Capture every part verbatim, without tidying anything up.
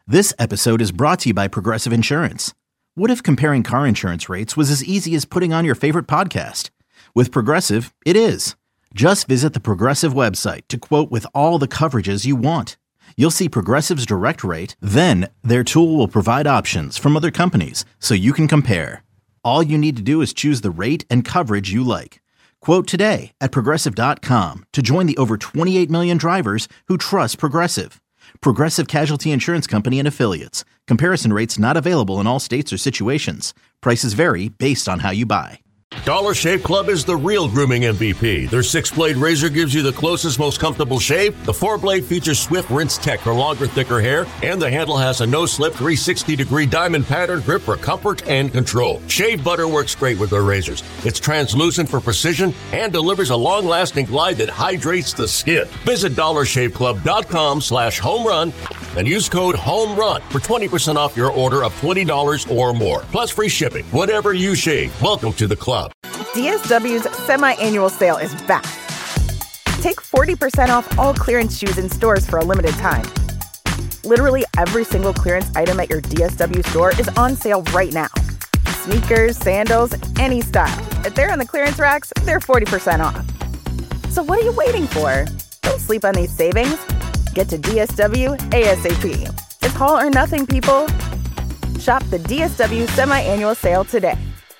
This episode is brought to you by Progressive Insurance. What if comparing car insurance rates was as easy as putting on your favorite podcast? With Progressive, it is. Just visit the Progressive website to quote with all the coverages you want. You'll see Progressive's direct rate, then their tool will provide options from other companies so you can compare. All you need to do is choose the rate and coverage you like. Quote today at progressive dot com to join the over twenty-eight million drivers who trust Progressive. Progressive Casualty Insurance Company and Affiliates. Comparison rates not available in all states or situations. Prices vary based on how you buy. Dollar Shave Club is the real grooming M V P. Their six-blade razor gives you the closest, most comfortable shave. The four-blade features swift rinse tech for longer, thicker hair. And the handle has a no-slip three sixty degree diamond pattern grip for comfort and control. Shave butter works great with their razors. It's translucent for precision and delivers a long-lasting glide that hydrates the skin. Visit dollar shave club dot com slash home run and use code HOMERUN for twenty percent off your order of twenty dollars or more. Plus free shipping. Whatever you shave, welcome to the club. D S W's semi-annual sale is back. Take forty percent off all clearance shoes in stores for a limited time. Literally every single clearance item at your D S W store is on sale right now. Sneakers, sandals, any style. If they're on the clearance racks, they're forty percent off. So what are you waiting for? Don't sleep on these savings. Get to D S W ASAP. It's all or nothing, people. Shop the D S W semi-annual sale today.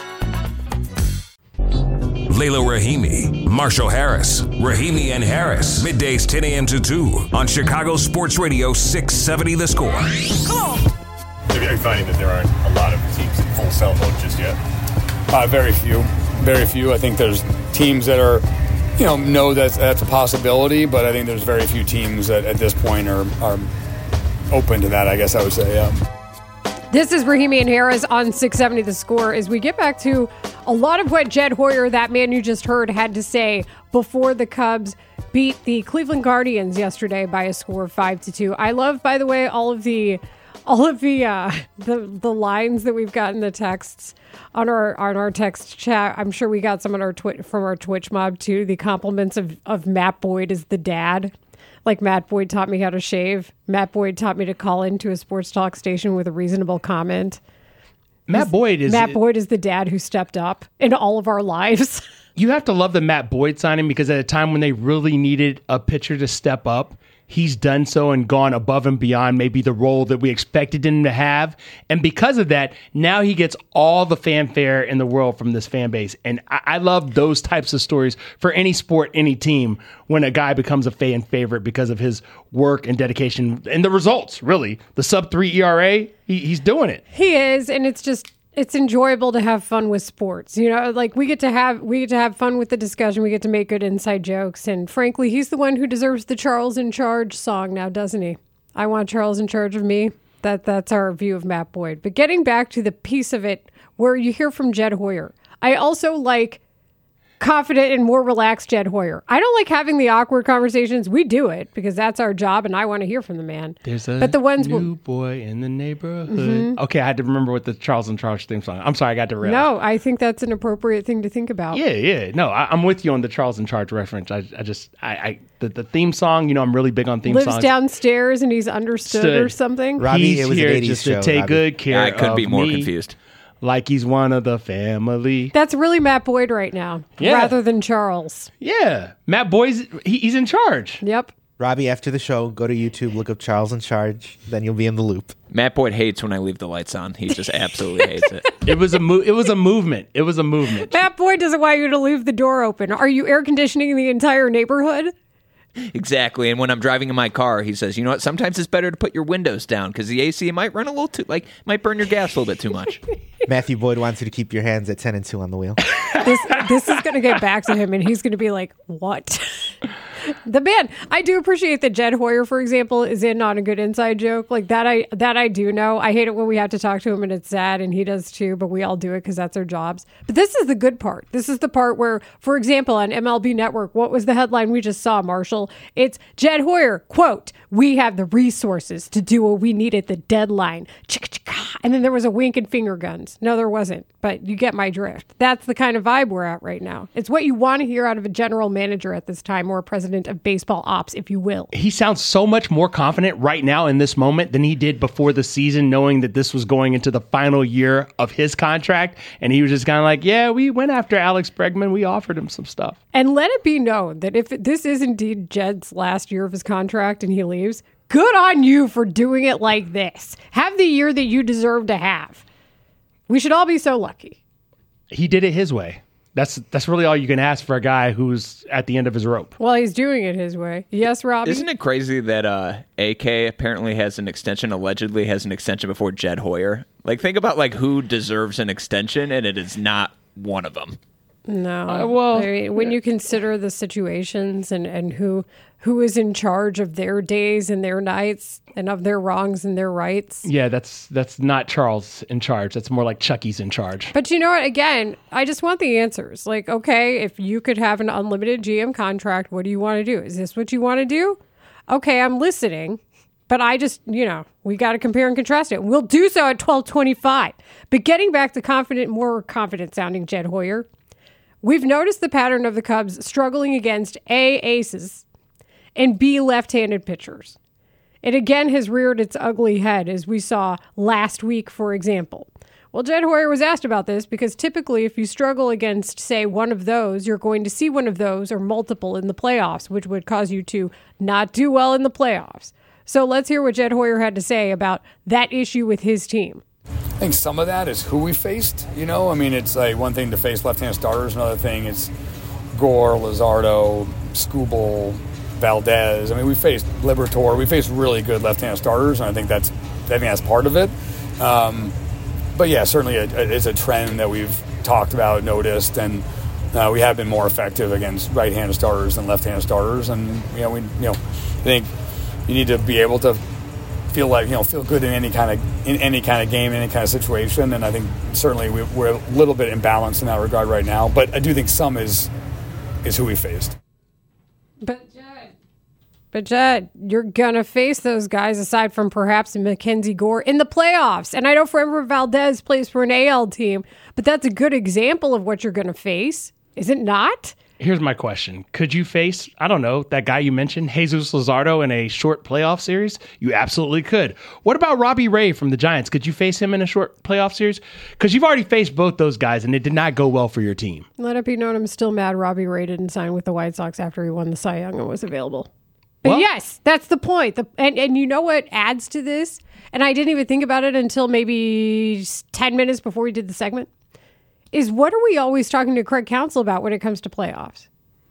Layla Rahimi, Marshall Harris, Rahimi and Harris. Middays ten a.m. to two on Chicago Sports Radio six seventy The Score. Are you finding that there aren't a lot of teams in full sell mode just yet? Uh, very few. Very few. I think there's teams that are, you know, know that that's a possibility, but I think there's very few teams that at this point are, are open to that, I guess I would say, yeah. This is Rahimi and Harris on six seventy The Score as we get back to a lot of what Jed Hoyer, that man you just heard, had to say before the Cubs beat the Cleveland Guardians yesterday by a score of five to two. I love, by the way, all of the all of the uh, the the lines that we've got in the texts on our on our text chat. I'm sure we got some on our twi- from our Twitch mob too. The compliments of of Matt Boyd as the dad. Like Matt Boyd taught me how to shave. Matt Boyd taught me to call into a sports talk station with a reasonable comment. Matt He's, Boyd is Matt Boyd is the dad who stepped up in all of our lives. You have to love the Matt Boyd signing because at a time when they really needed a pitcher to step up, he's done so and gone above and beyond maybe the role that we expected him to have. And because of that, now he gets all the fanfare in the world from this fan base. And I, I love those types of stories for any sport, any team, when a guy becomes a fan favorite because of his work and dedication and the results, really. The sub three E R A, he, he's doing it. He is, and it's just... It's enjoyable to have fun with sports. You know, like we get to have we get to have fun with the discussion. We get to make good inside jokes. And frankly, he's the one who deserves the Charles in Charge song now, doesn't he? I want Charles in charge of me. That that's our view of Matt Boyd. But getting back to the piece of it where you hear from Jed Hoyer, I also like confident and more relaxed Jed Hoyer. I don't like having the awkward conversations. We do it because that's our job, and I want to hear from the man. There's a but the ones new w- boy in the neighborhood. Mm-hmm. Okay, I had to remember what the Charles and Charles theme song. I'm sorry, I got derailed. No, I think that's an appropriate thing to think about. Yeah, yeah. No, I, I'm with you on the Charles in Charge reference. I, I just, I, I the, the theme song. You know, I'm really big on theme Lives songs. Lives downstairs and he's understood Stood. or something. Robbie, he's it was here an eighties just show, to take Robbie. good care. Yeah, I couldn't of be more me. confused. Like he's one of the family. That's really Matt Boyd right now, Yeah. rather than Charles. Yeah, Matt Boyd's he, he's in charge. Yep. Robbie, after the show, go to YouTube, look up Charles in Charge, then you'll be in the loop. Matt Boyd hates when I leave the lights on. He just absolutely hates it. It was a mo- it was a movement. It was a movement. Matt Boyd doesn't want you to leave the door open. Are you air conditioning the entire neighborhood? Exactly. And when I'm driving in my car, he says, you know what, sometimes it's better to put your windows down because the A C might run a little too, like, might burn your gas a little bit too much. Matthew Boyd wants you to keep your hands at ten and two on the wheel. This this is going to get back to him, and he's going to be like, what? The man, I do appreciate that Jed Hoyer, for example, is in on a good inside joke. Like that I that I do know. I hate it when we have to talk to him and it's sad, and he does too, but we all do it because that's our jobs. But this is the good part. This is the part where, for example, on M L B Network, what was the headline we just saw, Marshall? It's Jed Hoyer, quote, "We have the resources to do what we need at the deadline." And then there was a wink and finger guns. No, there wasn't, but you get my drift. That's the kind of vibe we're at right now. It's what you want to hear out of a general manager at this time, or a president of baseball ops, if you will. He sounds so much more confident right now in this moment than he did before the season, knowing that this was going into the final year of his contract. And he was just kind of like, yeah, we went after Alex Bregman. We offered him some stuff. And let it be known that if this is indeed Jed's last year of his contract and he leaves, good on you for doing it like this. Have the year that you deserve to have. We should all be so lucky. He did it his way. That's that's really all you can ask for a guy who's at the end of his rope. Well, he's doing it his way. Yes, Robbie? Isn't it crazy that uh, A K apparently has an extension, allegedly has an extension before Jed Hoyer? Like, think about like who deserves an extension, and it is not one of them. No. Uh, well, I mean, when you consider the situations and, and who who is in charge of their days and their nights and of their wrongs and their rights. Yeah, that's that's not Charles in charge. That's more like Chucky's in charge. But you know what? Again, I just want the answers. Like, okay, if you could have an unlimited G M contract, what do you want to do? Is this what you want to do? Okay, I'm listening. But I just, you know, we got to compare and contrast it. We'll do so at twelve twenty-five. But getting back to confident, more confident sounding Jed Hoyer, we've noticed the pattern of the Cubs struggling against A, aces, and B, left-handed pitchers. It again has reared its ugly head, as we saw last week, for example. Well, Jed Hoyer was asked about this because typically if you struggle against, say, one of those, you're going to see one of those or multiple in the playoffs, which would cause you to not do well in the playoffs. So let's hear what Jed Hoyer had to say about that issue with his team. I think some of that is who we faced. You know, I mean, it's like one thing to face left-handed starters. Another thing is Gore, Luzardo, Skubal, Valdez. I mean, we faced Liberatore. We faced really good left-handed starters, and I think that's I think that's part of it. Um, but yeah, certainly it, it's a trend that we've talked about, noticed, and uh, we have been more effective against right-handed starters than left-handed starters. And you know, we you know, I think you need to be able to feel like you know feel good in any kind of in any kind of game, in any kind of situation. And I think certainly we, we're a little bit imbalanced in that regard right now. But I do think some is is who we faced. But Jed, but Jed, you're gonna face those guys aside from perhaps Mackenzie Gore in the playoffs. And I know Framber Valdez plays for an A L team, but that's a good example of what you're gonna face, is it not? Here's my question. Could you face, I don't know, that guy you mentioned, Jesus Luzardo, in a short playoff series? You absolutely could. What about Robbie Ray from the Giants? Could you face him in a short playoff series? Because you've already faced both those guys, and it did not go well for your team. Let it be known I'm still mad Robbie Ray didn't sign with the White Sox after he won the Cy Young and was available. But well, yes, that's the point. The, and, and you know what adds to this? And I didn't even think about it until maybe ten minutes before we did the segment. Is what are we always talking to Craig Counsell about when it comes to playoffs?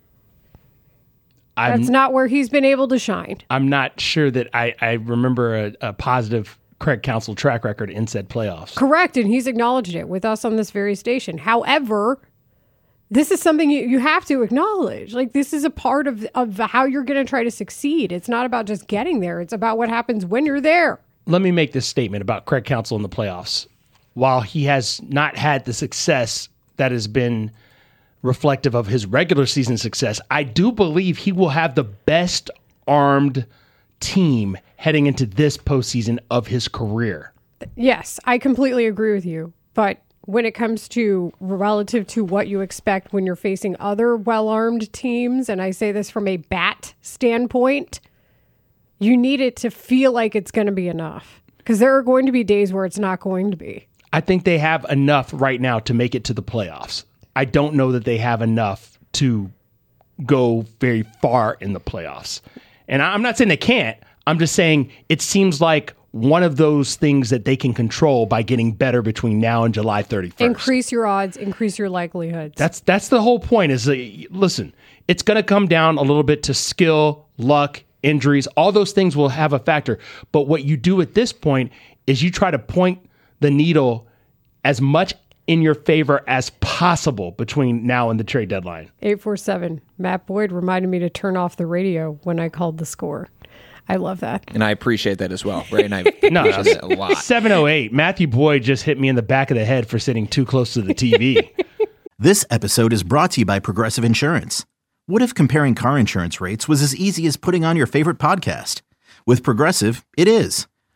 I'm, That's not where he's been able to shine. I'm not sure that I, I remember a, a positive Craig Counsell track record in said playoffs. Correct, and he's acknowledged it with us on this very station. However, this is something you, you have to acknowledge. Like, this is a part of, of how you're going to try to succeed. It's not about just getting there. It's about what happens when you're there. Let me make this statement about Craig Counsell in the playoffs. While he has not had the success that has been reflective of his regular season success, I do believe he will have the best armed team heading into this postseason of his career. Yes, I completely agree with you. But when it comes to relative to what you expect when you're facing other well-armed teams, and I say this from a bat standpoint, you need it to feel like it's going to be enough. Because there are going to be days where it's not going to be. I think they have enough right now to make it to the playoffs. I don't know that they have enough to go very far in the playoffs. And I'm not saying they can't. I'm just saying it seems like one of those things that they can control by getting better between now and July thirty-first. Increase your odds, increase your likelihoods. That's that's the whole point is, uh, listen, it's going to come down a little bit to skill, luck, injuries. All those things will have a factor. But what you do at this point is you try to point the needle as much in your favor as possible between now and the trade deadline. eight four seven. Matt Boyd reminded me to turn off the radio when I called the score. I love that. And I appreciate that as well. Ray and I appreciate no, that a lot. seven oh eight. Matthew Boyd just hit me in the back of the head for sitting too close to the T V. This episode is brought to you by Progressive Insurance. What if comparing car insurance rates was as easy as putting on your favorite podcast? With Progressive, it is.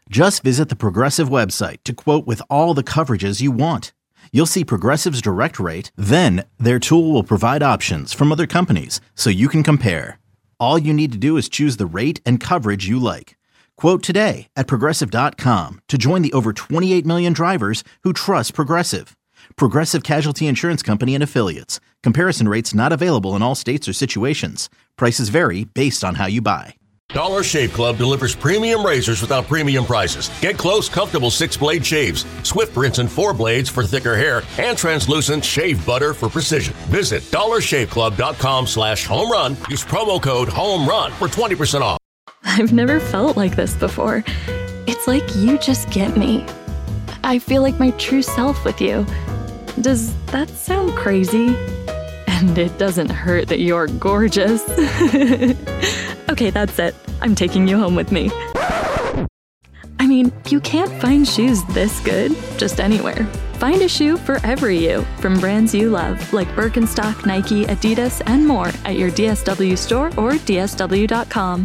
Just visit the Progressive website to quote with all the coverages you want. You'll see Progressive's direct rate, then their tool will provide options from other companies so you can compare. All you need to do is choose the rate and coverage you like. Quote today at Progressive dot com to join the over twenty-eight million drivers who trust Progressive. Progressive Casualty Insurance Company and Affiliates. Comparison rates not available in all states or situations. Prices vary based on how you buy. Dollar Shave Club delivers premium razors without premium prices. Get close, comfortable six-blade shaves, swift rinse and four blades for thicker hair, and translucent shave butter for precision. Visit dollar shave club dot com slash home run. Use promo code HOMERUN for twenty percent off. I've never felt like this before. It's like you just get me. I feel like my true self with you. Does that sound crazy? And it doesn't hurt that you're gorgeous. Okay, that's it. I'm taking you home with me. I mean, you can't find shoes this good just anywhere. Find a shoe for every you from brands you love, like Birkenstock, Nike, Adidas, and more at your D S W store or D S W dot com.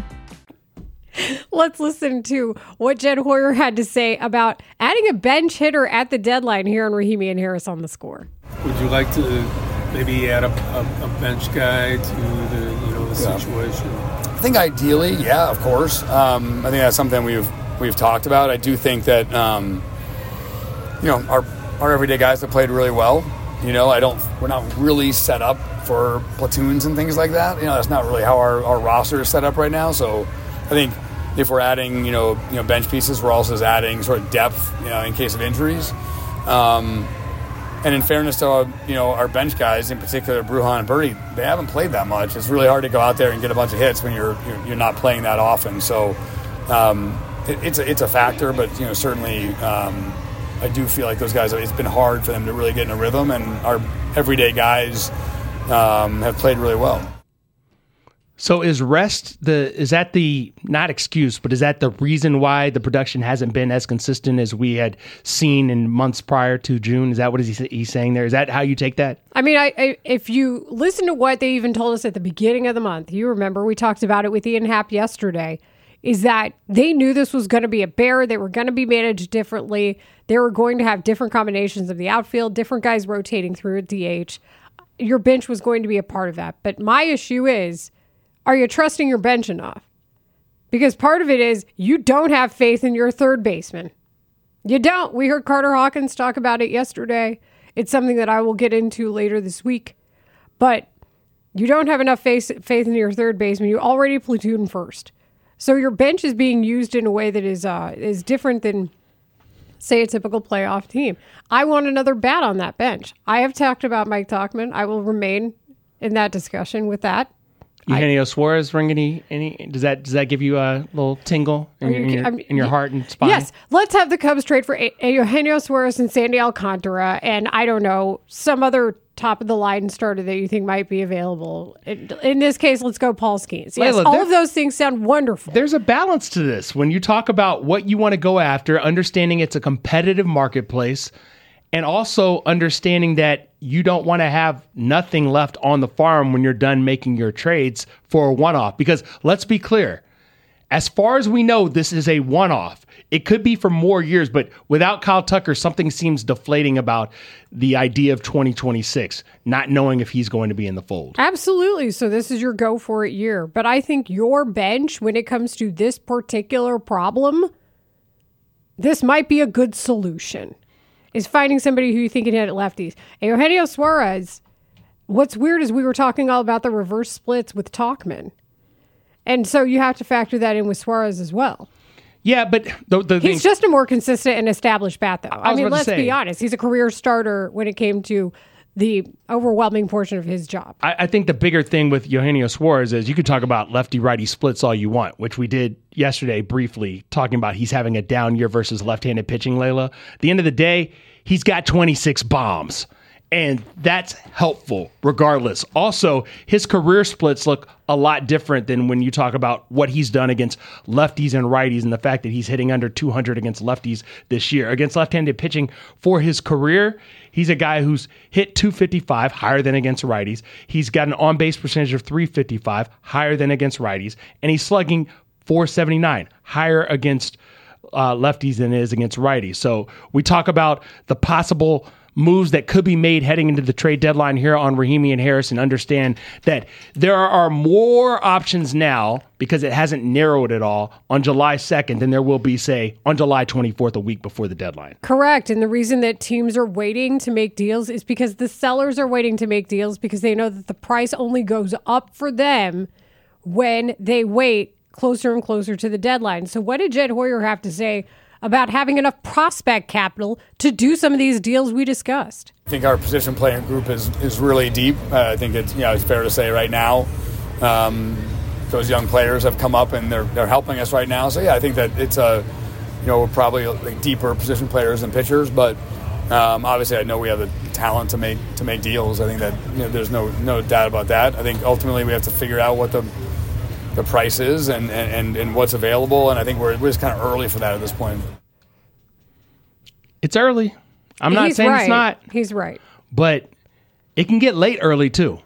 Let's listen to what Jed Hoyer had to say about adding a bench hitter at the deadline here on Rahimi and Harris on The Score. Would you like to maybe add a, a, a bench guy to the you know the Yeah. situation? I think ideally, yeah, of course. Um, I think that's something we've we've talked about. I do think that um, you know our our everyday guys have played really well. You know, I don't. We're not really set up for platoons and things like that. You know, that's not really how our, our roster is set up right now. So, I think if we're adding you know you know bench pieces, we're also adding sort of depth. You know, in case of injuries. Um, And in fairness to our, you know our bench guys, in particular Bruhan and Birdie, they haven't played that much. It's really hard to go out there and get a bunch of hits when you're you're, you're not playing that often. So um, it, it's a, it's a factor, but you know certainly um, I do feel like those guys. It's been hard for them to really get in a rhythm, and our everyday guys um, have played really well. So is rest the is that the not excuse, but is that the reason why the production hasn't been as consistent as we had seen in months prior to June? Is that what is he, he's saying there? Is that how you take that? I mean, I, I if you listen to what they even told us at the beginning of the month, you remember we talked about it with Ian Happ yesterday, is that they knew this was going to be a bear. They were going to be managed differently. They were going to have different combinations of the outfield, different guys rotating through at D H. Your bench was going to be a part of that. But my issue is, are you trusting your bench enough? Because part of it is you don't have faith in your third baseman. You don't. We heard Carter Hawkins talk about it yesterday. It's something that I will get into later this week. But you don't have enough faith, faith in your third baseman. You already platoon first. So your bench is being used in a way that is uh, is different than, say, a typical playoff team. I want another bat on that bench. I have talked about Mike Tauchman. I will remain in that discussion with that. Eugenio Suarez ring any any does that does that give you a little tingle in, your, in, your, I'm- in your heart and spine? Yes, let's have the Cubs trade for a- a Eugenio Suarez and Sandy Alcantara, and I don't know, some other top of the line starter that you think might be available. In, in this case, let's go Paul Skeens. Yes, Layla, all there- of those things sound wonderful. There's a balance to this. When you talk about what you want to go after, understanding it's a competitive marketplace, and also understanding that you don't want to have nothing left on the farm when you're done making your trades for a one-off. Because let's be clear, as far as we know, this is a one-off. It could be for more years, but without Kyle Tucker, something seems deflating about the idea of twenty twenty-six, not knowing if he's going to be in the fold. Absolutely. So this is your go for it year. But I think your bench, when it comes to this particular problem, this might be a good solution. Is finding somebody who you think can hit at lefties. And Eugenio Suarez, what's weird is we were talking all about the reverse splits with Tauchman. And so you have to factor that in with Suarez as well. Yeah, but the, the He's thing, just a more consistent and established bat, though. I, was mean, about to let's say- be honest. He's a career starter when it came to the overwhelming portion of his job. I, I think the bigger thing with Eugenio Suarez is you could talk about lefty-righty splits all you want, which we did yesterday briefly, talking about he's having a down year versus left-handed pitching, Layla. At the end of the day, he's got twenty-six bombs, and that's helpful regardless. Also, his career splits look a lot different than when you talk about what he's done against lefties and righties, and the fact that he's hitting under two hundred against lefties this year. Against left-handed pitching for his career, he's a guy who's hit two fifty-five, higher than against righties. He's got an on-base percentage of three fifty-five, higher than against righties, and he's slugging four seventy-nine, higher against uh, lefties than it is against righties. So we talk about the possible moves that could be made heading into the trade deadline here on Rahimi and Harris, and understand that there are more options now, because it hasn't narrowed at all, on July second than there will be, say, on July twenty-fourth, a week before the deadline. Correct. And the reason that teams are waiting to make deals is because the sellers are waiting to make deals because they know that the price only goes up for them when they wait closer and closer to the deadline. So what did Jed Hoyer have to say about having enough prospect capital to do some of these deals we discussed? I think our position playing group is is really deep. Uh, I think it's you know it's fair to say right now um, those young players have come up and they're they're helping us right now. So yeah, I think that it's a you know we're probably like deeper position players than pitchers, but um, obviously I know we have the talent to make to make deals. I think that you know there's no no doubt about that. I think ultimately we have to figure out what the the price is and, and, and what's available, and I think we're, we're just kind of early for that at this point. It's early. I'm not He's saying right. it's not. He's right. But it can get late early, too.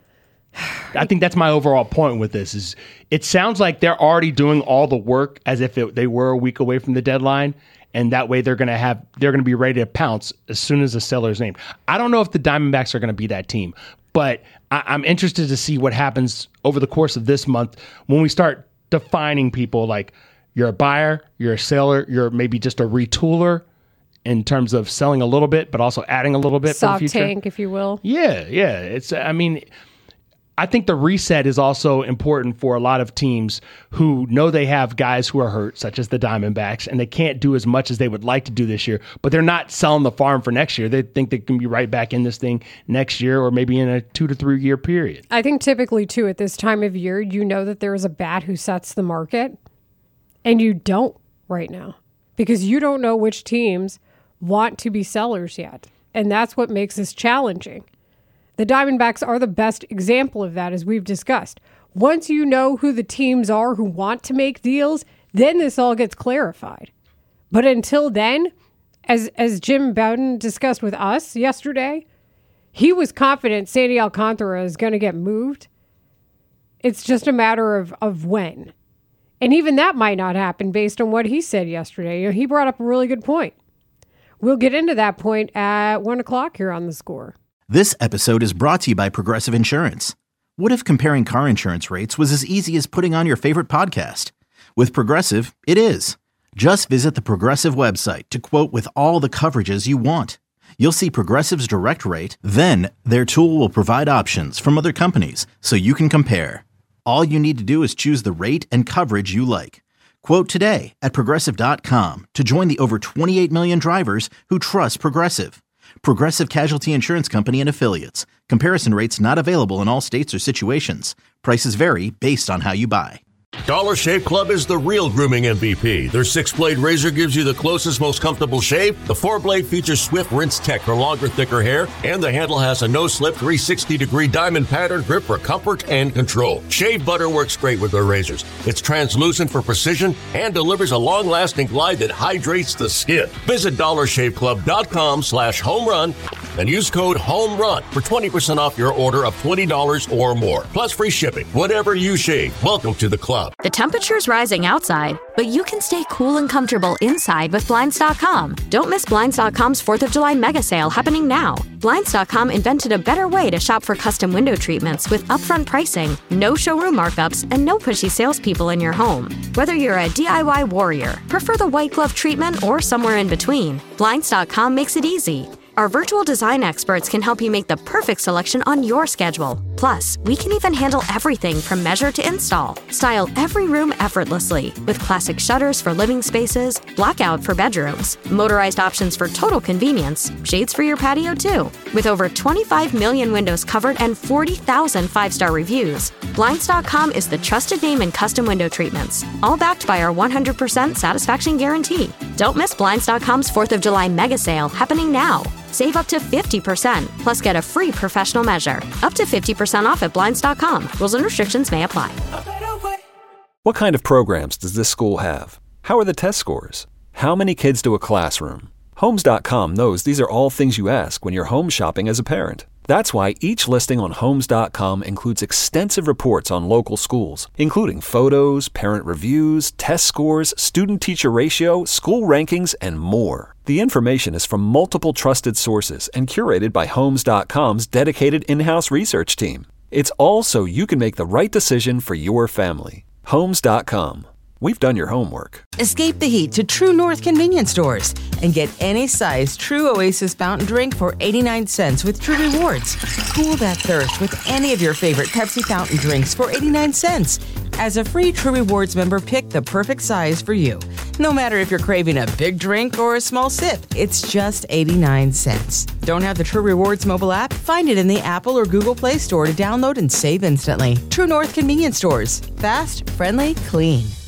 I think that's my overall point with this. Is it sounds like they're already doing all the work as if it, they were a week away from the deadline, and that way they're going to have they're going to be ready to pounce as soon as the seller's named. I don't know if the Diamondbacks are going to be that team, but I, I'm interested to see what happens over the course of this month when we start defining people like you're a buyer, you're a seller, you're maybe just a retooler in terms of selling a little bit, but also adding a little bit Soft for the future. tank, if you will. Yeah, yeah. It's. I mean, I think the reset is also important for a lot of teams who know they have guys who are hurt, such as the Diamondbacks, and they can't do as much as they would like to do this year, but they're not selling the farm for next year. They think they can be right back in this thing next year or maybe in a two to three year period. I think typically, too, at this time of year, you know that there is a bat who sets the market, and you don't right now because you don't know which teams want to be sellers yet, and that's what makes this challenging. The Diamondbacks are the best example of that, as we've discussed. Once you know who the teams are who want to make deals, then this all gets clarified. But until then, as as Jim Bowden discussed with us yesterday, he was confident Sandy Alcantara is going to get moved. It's just a matter of, of when. And even that might not happen based on what he said yesterday. You know, he brought up a really good point. We'll get into that point at one o'clock here on The Score. This episode is brought to you by Progressive Insurance. What if comparing car insurance rates was as easy as putting on your favorite podcast? With Progressive, it is. Just visit the Progressive website to quote with all the coverages you want. You'll see Progressive's direct rate, then their tool will provide options from other companies so you can compare. All you need to do is choose the rate and coverage you like. Quote today at Progressive dot com to join the over twenty-eight million drivers who trust Progressive. Progressive Casualty Insurance Company and Affiliates. Comparison rates not available in all states or situations. Prices vary based on how you buy. Dollar Shave Club is the real grooming M V P. Their six-blade razor gives you the closest, most comfortable shave. The four-blade features Swift Rinse Tech for longer, thicker hair. And the handle has a no-slip three hundred sixty degree diamond pattern grip for comfort and control. Shave butter works great with their razors. It's translucent for precision and delivers a long-lasting glide that hydrates the skin. Visit dollar shave club dot com slash home run and use code HOMERUN for twenty percent off your order of twenty dollars or more. Plus free shipping. Whatever you shave, welcome to the club. The temperature's rising outside, but you can stay cool and comfortable inside with Blinds dot com. Don't miss Blinds dot com's fourth of July mega sale happening now. Blinds dot com invented a better way to shop for custom window treatments with upfront pricing, no showroom markups, and no pushy salespeople in your home. Whether you're a D I Y warrior, prefer the white glove treatment, or somewhere in between, Blinds dot com makes it easy. Our virtual design experts can help you make the perfect selection on your schedule. Plus, we can even handle everything from measure to install. Style every room effortlessly with classic shutters for living spaces, blackout for bedrooms, motorized options for total convenience, shades for your patio too. With over twenty-five million windows covered and forty thousand five-star reviews, Blinds dot com is the trusted name in custom window treatments, all backed by our one hundred percent satisfaction guarantee. Don't miss Blinds dot com's fourth of July mega sale happening now. Save up to fifty percent, plus get a free professional measure. Up to fifty percent off at Blinds dot com. Rules and restrictions may apply. What kind of programs does this school have? How are the test scores? How many kids do a classroom? Homes dot com knows these are all things you ask when you're home shopping as a parent. That's why each listing on Homes dot com includes extensive reports on local schools, including photos, parent reviews, test scores, student-teacher ratio, school rankings, and more. The information is from multiple trusted sources and curated by Homes dot com's dedicated in-house research team. It's all so you can make the right decision for your family. Homes dot com. We've done your homework. Escape the heat to True North convenience stores and get any size True Oasis fountain drink for eighty-nine cents with True Rewards. Cool that thirst with any of your favorite Pepsi fountain drinks for eighty-nine cents. As a free True Rewards member, pick the perfect size for you. No matter if you're craving a big drink or a small sip, it's just eighty-nine cents. Don't have the True Rewards mobile app? Find it in the Apple or Google Play Store to download and save instantly. True North convenience stores. Fast, friendly, clean.